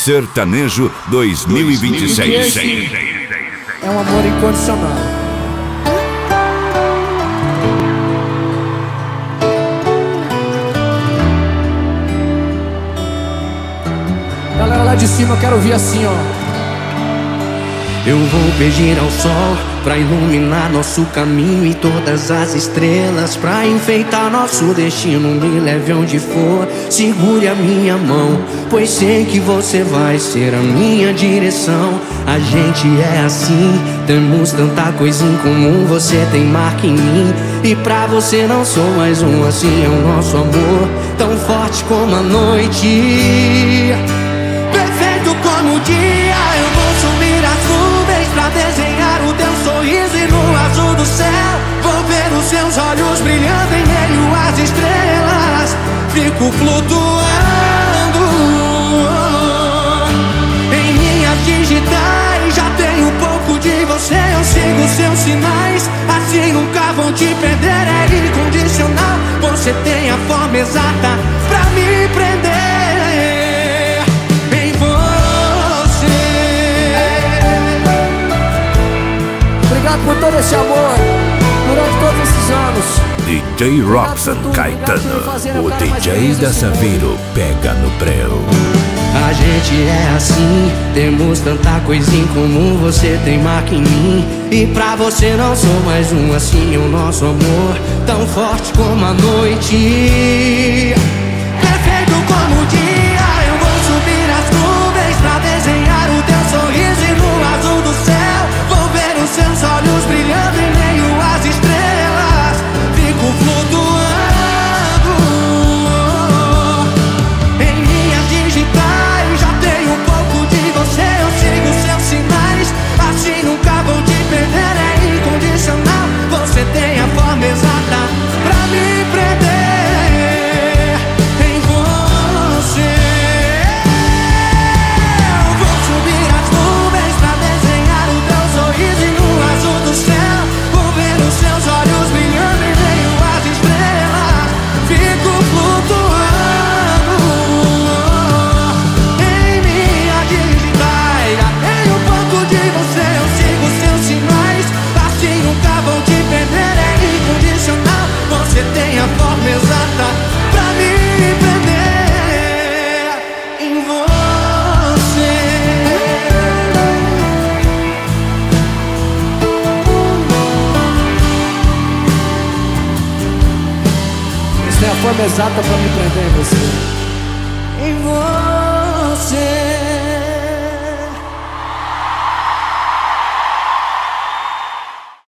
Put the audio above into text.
Sertanejo 2026. É um amor incondicional. Galera lá de cima, eu quero ouvir assim, ó. Eu vou pedir ao sol pra iluminar nosso caminho e todas as estrelas pra enfeitar nosso destino. Me leve onde for, segure a minha mão, pois sei que você vai ser a minha direção. A gente é assim, temos tanta coisa em comum. Você tem marca em mim e pra você não sou mais um. Assim é o nosso amor, tão forte como a noite, perfeito como o dia. Eu vou subir as nuvens pra desenhar o teu sorriso e no azul do céu vou ver os seus olhos brilhando em meio às estrelas. Fico flutuando em minhas digitais. Já tenho um pouco de você, eu sigo seus sinais. Assim nunca vão te perder, é incondicional. Você tem a forma exata pra me prender. Obrigado por todo esse amor durante todos esses anos. DJ Robson Caetano, o DJ da Saveiro, pega no breu. A gente é assim, temos tanta coisa em comum. Você tem marca em mim e pra você não sou mais um. Assim é o nosso amor, tão forte como a noite, perfeito como o dia. Eu vou subir as nuvens pra desenhar o teu sorriso e no azul do céu vou ver os seus olhos brilhando em meio às estrelas. Fico flutuando em minhas digitais. Já tenho um pouco de você, eu sigo seus sinais. Assim nunca vou te perder, é incondicional. Você tem a forma exata pra me prender em você. Eu vou subir as nuvens pra desenhar o teu sorriso e no azul do céu vou ver os seus olhos brilhando em meio às estrelas. Fico flutuando em minha digitais. Já tenho um pouco de você, eu sigo seus sinais. Assim nunca vão te perder, é incondicional. Você tem a forma exata pra me prender em você. Você tem a forma exata pra me prender em você.